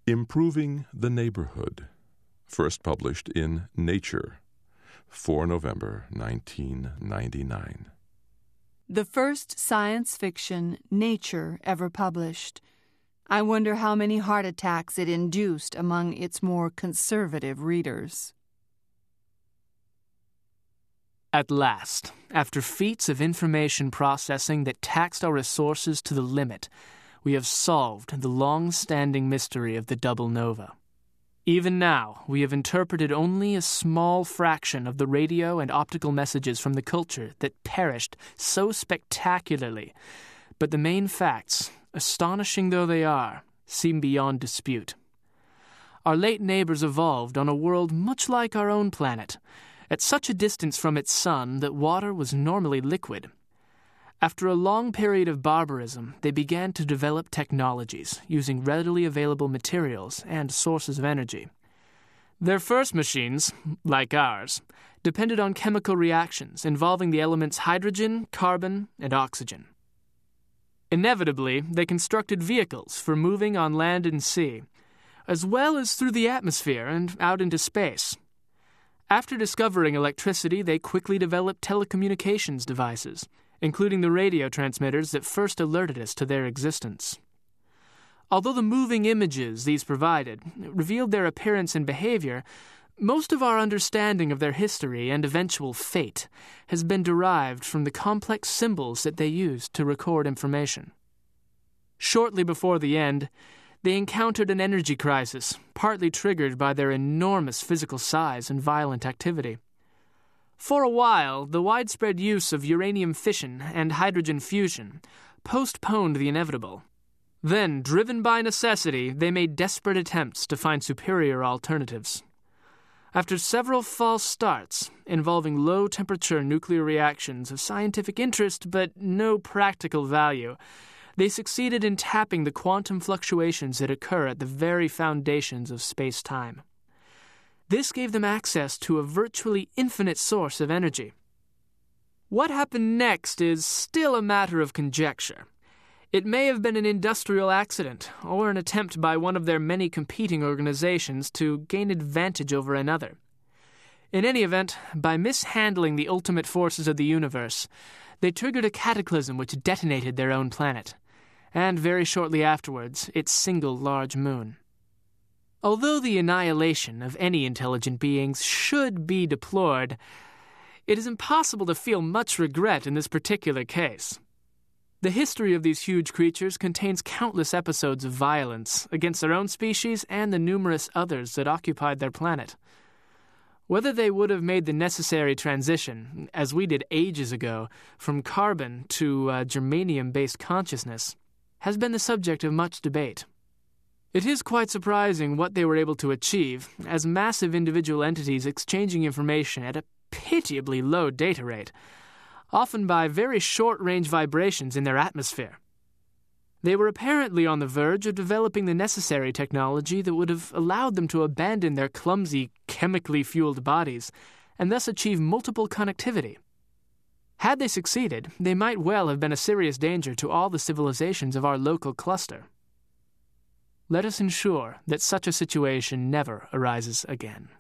Improving the Neighborhood, first published in Nature, 4 November 1999. The first science fiction Nature ever published. I wonder how many heart attacks it induced among its more conservative readers. At last, after feats of information processing that taxed our resources to the limit, we have solved the long-standing mystery of the double nova. Even now, we have interpreted only a small fraction of the radio and optical messages from the culture that perished so spectacularly, but the main facts, astonishing though they are, seem beyond dispute. Our late neighbors evolved on a world much like our own planet, at such a distance from its sun that water was normally liquid. After a long period of barbarism, they began to develop technologies using readily available materials and sources of energy. Their first machines, like ours, depended on chemical reactions involving the elements hydrogen, carbon, and oxygen. Inevitably, they constructed vehicles for moving on land and sea, as well as through the atmosphere and out into space. After discovering electricity, they quickly developed telecommunications devices, including the radio transmitters that first alerted us to their existence. Although the moving images these provided revealed their appearance and behavior, most of our understanding of their history and eventual fate has been derived from the complex symbols that they used to record information. Shortly before the end, they encountered an energy crisis, partly triggered by their enormous physical size and violent activity. For a while, the widespread use of uranium fission and hydrogen fusion postponed the inevitable. Then, driven by necessity, they made desperate attempts to find superior alternatives. After several false starts, involving low-temperature nuclear reactions of scientific interest but no practical value, they succeeded in tapping the quantum fluctuations that occur at the very foundations of space-time. This gave them access to a virtually infinite source of energy. What happened next is still a matter of conjecture. It may have been an industrial accident or an attempt by one of their many competing organizations to gain advantage over another. In any event, by mishandling the ultimate forces of the universe, they triggered a cataclysm which detonated their own planet, and very shortly afterwards, its single large moon. Although the annihilation of any intelligent beings should be deplored, it is impossible to feel much regret in this particular case. The history of these huge creatures contains countless episodes of violence against their own species and the numerous others that occupied their planet. Whether they would have made the necessary transition, as we did ages ago, from carbon to germanium-based consciousness, has been the subject of much debate. It is quite surprising what they were able to achieve, as massive individual entities exchanging information at a pitiably low data rate, often by very short-range vibrations in their atmosphere. They were apparently on the verge of developing the necessary technology that would have allowed them to abandon their clumsy, chemically fueled bodies, and thus achieve multiple connectivity. Had they succeeded, they might well have been a serious danger to all the civilizations of our local cluster. Let us ensure that such a situation never arises again.